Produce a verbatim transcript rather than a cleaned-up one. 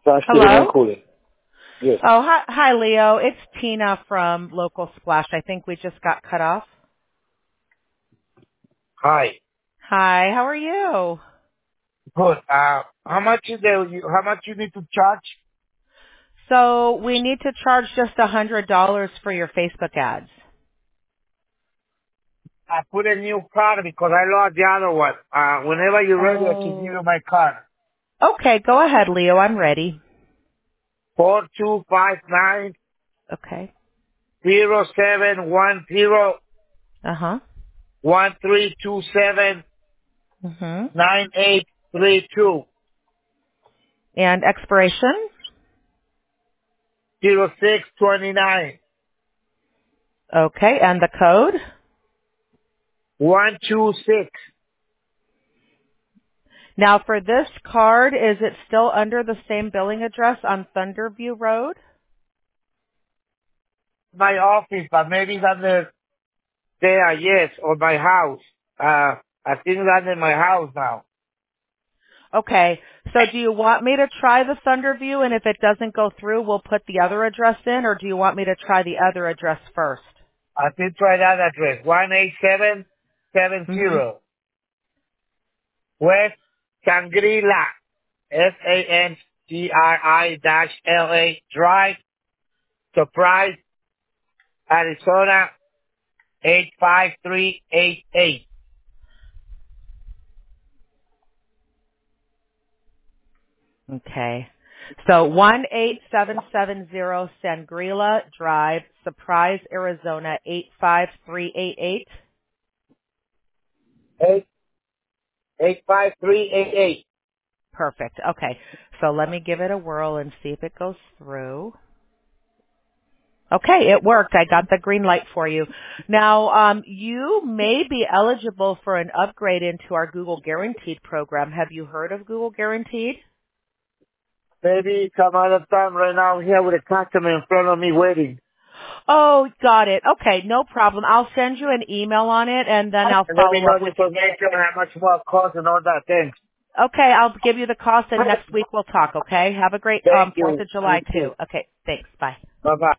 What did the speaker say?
Flash Heating and Hello? Cooling. Yes. Oh, hi, hi, Leo. It's Tina from Local Splash. I think we just got cut off. Hi. Hi, how are you? Good. Uh, how much is there? You, how much you need to charge? So we need to charge just a hundred dollars for your Facebook ads. I put a new card because I lost the other one. Uh, whenever you're ready, I can give Oh. you my card. Okay, go ahead, Leo. I'm ready. Four two five nine Okay. zero seven one zero Uh-huh. one three two seven Mhm. nine eight three two And expiration? zero six twenty nine Okay, and the code? one two six. Now for this card, is it still under the same billing address on Thunderview Road? My office, but maybe it's under there, yes, or my house. Uh, I think it's under my house now. Okay. So do you want me to try the Thunderview, and if it doesn't go through, we'll put the other address in, or do you want me to try the other address first? I think try that address. one eight seven seven Mm-hmm. zero West Shangri-La. S A N G R I dash L A Drive, Surprise, Arizona, eight five three eight eight. Okay. So one eight seven seven zero Sangrila Drive, Surprise, Arizona eight five three eight eight. Eight eight five three eight eight. Perfect. Okay. So let me give it a whirl and see if it goes through. Okay, it worked. I got the green light for you. Now, um, you may be eligible for an upgrade into our Google Guaranteed program. Have you heard of Google Guaranteed? Maybe some other time right now I'm here with a customer in front of me waiting. Oh, got it. Okay, no problem. I'll send you an email on it, and then I'll And let me follow know up the with you. information and how much more it costs and all that. Thanks. Okay, I'll give you the cost, and next week we'll talk, okay? Have a great Thank um, fourth you. of July, You too. too. Okay, thanks. Bye. Bye bye.